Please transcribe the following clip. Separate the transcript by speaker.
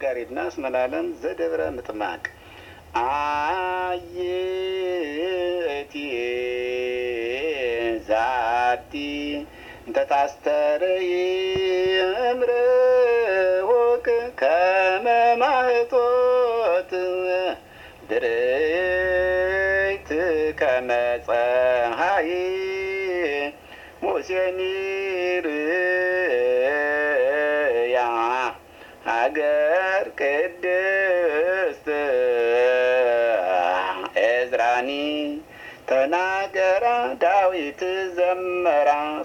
Speaker 1: መጋሪድና እስመላለም ዘደብረ ምጥማቅ አየቲ ዛቲ እንተ ታስተርይ እምርሁቅ ከመ ማኅቶት ድርይት ከመ ፀሐይ ሙሴኒ ርእያ ሀገር ቅድስት ዕዝራኒ ተናገራ ዳዊት ዘመራ